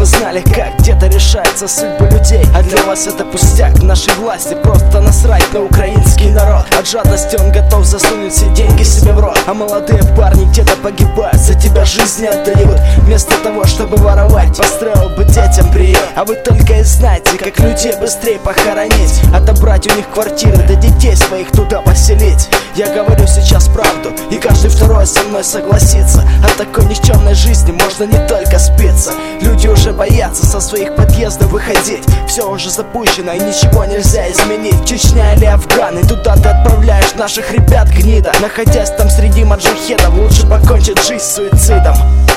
вы знали, как где-то решается судьба людей. А для вас это пустяк, нашей власти просто насрать на украинский народ. От жадности он готов засунуть все деньги себе в рот. А молодые парни где-то погибают, за тебя жизни отдают. Вместо того, чтобы воровать, построил бы детям приют. А вы только и знаете, как людей быстрее похоронить, отобрать у них квартиры, да детей своих туда поселить. Я говорю сейчас правду, и каждый второй со мной согласится. От такой никчемной жизни можно не только спиться. Люди уже боятся со своих подъездов выходить. Все уже запущено и ничего нельзя изменить. Чечня или Афган, и туда ты отправляешь наших ребят, гнида. Находясь там среди маджахедов, лучше покончить жизнь суицидом.